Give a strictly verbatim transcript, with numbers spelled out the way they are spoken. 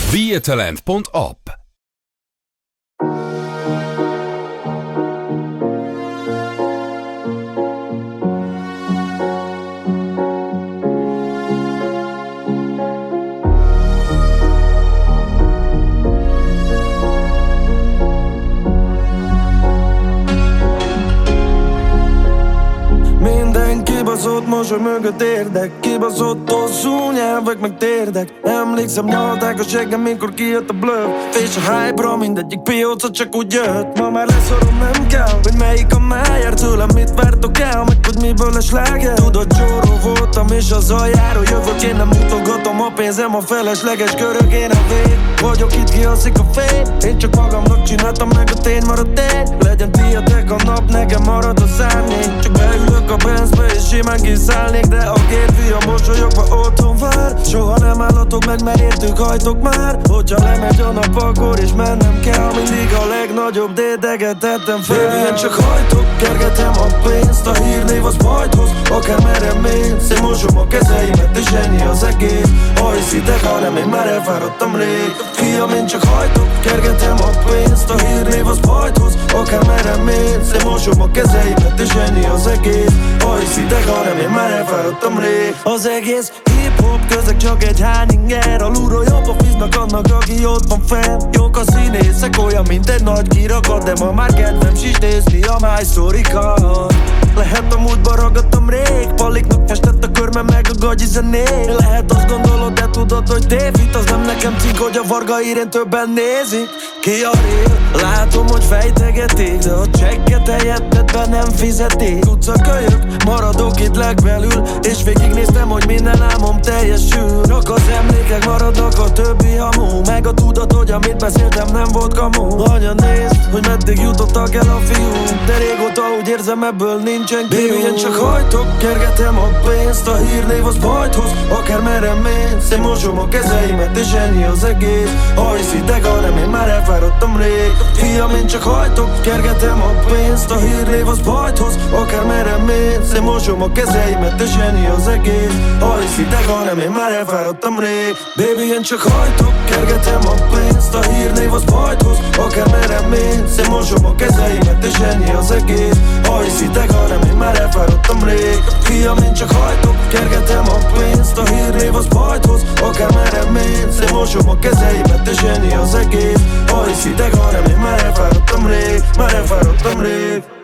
Vietalent pont app. Kibaszott mosoly mögött érdek, kibaszott hosszú nyelvek meg térdek. Emlékszem, nyalták a seggem, mikor kijött a bluff. Fés a hype-ra, mindegyik pióca csak úgy jött. Ma már leszorom, nem kell, hogy melyik a Meyer. Tőlem mit vártok el, meg hogy miből a sláger. Tudod, csóró voltam és az aljáról jövök. Én nem mutogatom a pénzem, a felesleges körök. Én a vég, vagyok itt, kialszik a fény. Én csak magamnak csináltam, meg a tény marad tény. Legyen tiatek a nap, nekem marad a szárnyék. Csak beülök a Benzbe és simán kiszállnék, de a gépfi a mosolyogva otthon vár. Soha nem állatok meg, mert értük hajtok már. Hogyha lemegy a nap, akkor is mennem kell. Mindig a legnagyobb dédeget tettem fel. Baby, én csak hajtok, kergetem a pénzt. A hírnév az bajthoz, akár merre mész. Én mosom a kezeimet és ennyi az egész. Ha hiszitek, hanem én már elfáradtam rég. Fiam, én csak hajtok, kergetem a pénzt. A hírnév az bajthoz, akár merre mész. Én mosom a kezeimet és ennyi az egész. Ha hiszitek, hanem én már elfáradtam rég. Az egész hip-hop közeg csak egy hány inger. Alulról jobb a fiznak annak, aki ott van fenn. Jók a színészek, olyan mint egy nagy kirakat. De ma már kedvem s is nézni a My Story-kat. Lehet a múltba ragadtam rég. Paliknak festett a körmem meg a gagyi zenék. Lehet azt gondolod, de tudod, hogy tévít. Az nem nekem cink, hogy a Varga Irén többen nézik. Ki a rél? Látom, hogy fejtegetik, de a csekket helyetted be nem fizetik. Utca kölyök, maradok itt legbelül. És végignéztem, hogy minden álmom teljesül. Csak az emlékek maradnak, a többi hamu. Meg a tudat, hogy amit beszéltem nem volt kamu. Anya, nézd, hogy meddig jutottak el a fiúk. De régóta úgy érzem, ebből nincsen kiú. Baby, én csak hajtok, kergetem a pénzt. A hírnév az bajthoz, akár merre mész. Én mosom a kezeimet és ennyi az egész. Ha hiszitek, hanem én már elfáradtam rég. Fiam, én csak hajtok, kergetem a pénzt. A hírnév az bajthoz, akár merre mész. Én mosom a kezeimet és ennyi az egész. Ha hiszitek, hanem én már elfáradtam rég. Baby, én csak hajtok, kergetem a pénzt. A hírnév az bajthoz, akár merre mész. Én mosom a kezeimet és ennyi az egész. Ha hiszitek, hanem én már elfáradtam rég. Fiam, én csak hajtok, kergetem a pénzt. A hírnév az bajthoz, akár merre mész. Én mosom a kezeimet és ennyi az egész. Ha hiszitek, hanem én már elfáradtam rég. Már elfáradtam rég.